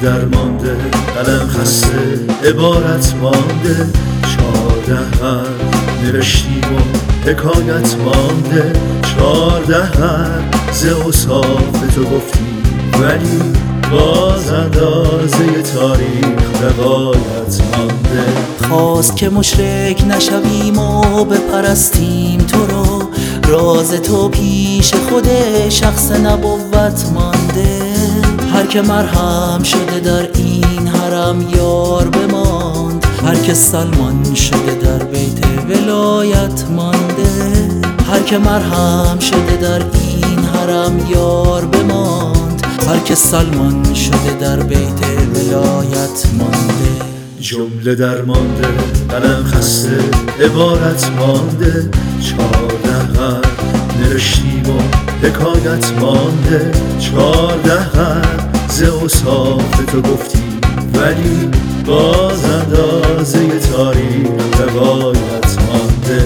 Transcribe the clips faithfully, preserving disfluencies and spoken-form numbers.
درمانده، قلم خسته، عبارت مانده، چارده حرف نوشتیم و حکایت مانده، چارده حرف ز اوصاف تو گفتیم ولی باز اندازه تاریخ روایت مانده. خواست که مشرک نشویم و بپرستیم تو رو، راز تو پیش خود شخص نبوت مانده. هر که مرهم شده در این حرم یار بماند، هر که سلمان شده در بیت ولایت مانده. هر که مرهم شده در این حرم یار بماند، هر که سلمان شده در بیت ولایت مانده. جمله درمانده، قلم خسته، عبارت مانده، چارده حرف نوشتیم و حکایت مانده، چارده حرف ز اوصاف تو گفتیم ولی باز اندازه تاریخ روایت مانده.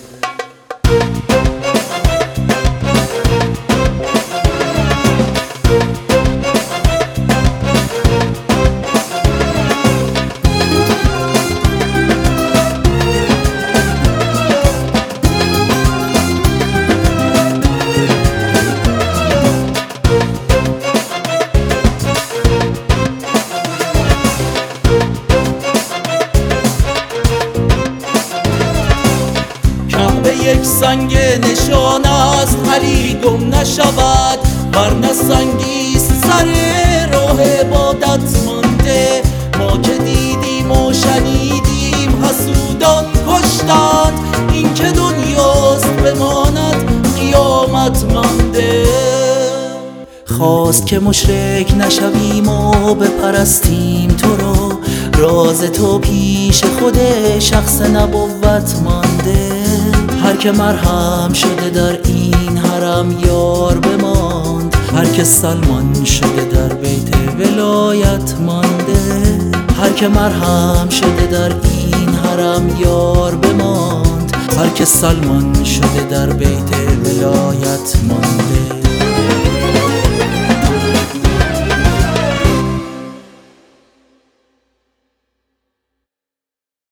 یک سنگ نشان است علی گم نشود، ورنه سنگیست سر راه عبادت مانده. ما که دیدیم و شنیدیم حسودان کشتند، این که دنیاست بماند قیامت مانده. خواست که مشرک نشویم و بپرستیم تو رو، راز تو پیش خود شخص نبوت مانده. هر که مرهم شده در این حرم یار بماند، هر که سلمان شده در بیت ولایت مانده. هر که مرهم شده در این حرم یار بماند، هر که سلمان شده در بیت ولایت مانده.